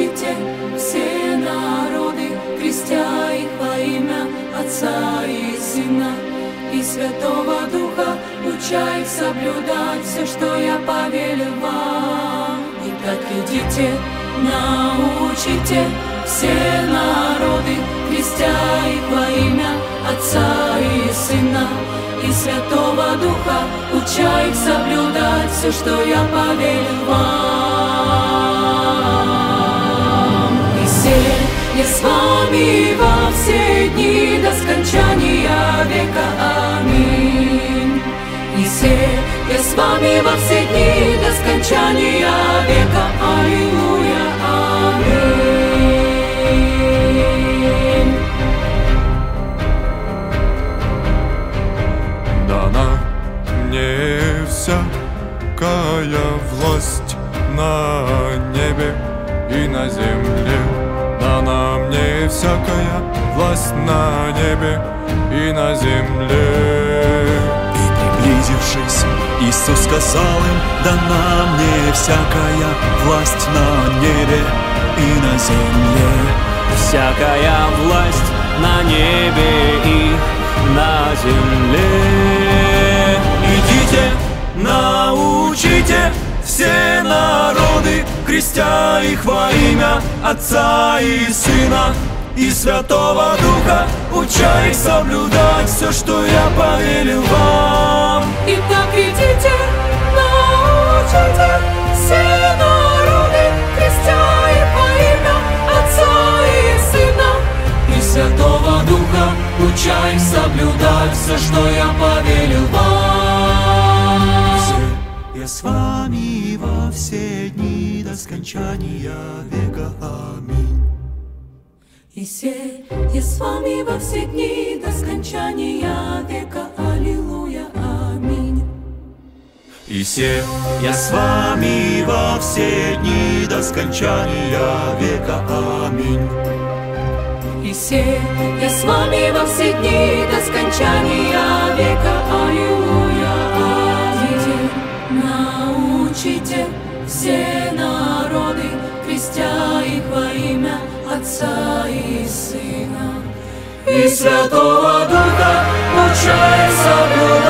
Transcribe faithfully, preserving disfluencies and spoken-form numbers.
научите все народы, крестя их во имя Отца и Сына и Святого Духа, уча их соблюдать все, что я повелел вам. Итак, идите, научите все народы, крестя их во имя Отца и Сына и Святого Духа, уча их соблюдать все, что я повелел вам. И се я с вами во все дни до скончания века. Аминь. И се я с вами во все дни до скончания века. Аллилуйя. Аминь. Дана мне всякая власть на небе и на земле. Дана мне всякая власть на небе и на земле. И приблизившись, Иисус сказал им: дана мне всякая власть на небе и на земле. Всякая власть на небе и на земле. Идите, научите все народы, крестя их во имя Отца и Сына и Святого Духа, уча их соблюдать все, что я повелел вам. Итак, идите, научите все народы, крестя их во имя Отца и Сына и Святого Духа, уча их соблюдать все, что я повелел вам. Я с вами во все дни до скончания века. Аминь. И се я с вами во все дни до скончания века. Аллилуйя. Аминь. И се я с вами во все дни до скончания века. Аминь. И се я с вами во все дни до скончания века. Аллилуйя. Научите все народы, крестя их во имя Отца и Сына и Святого Духа, уча их соблюдать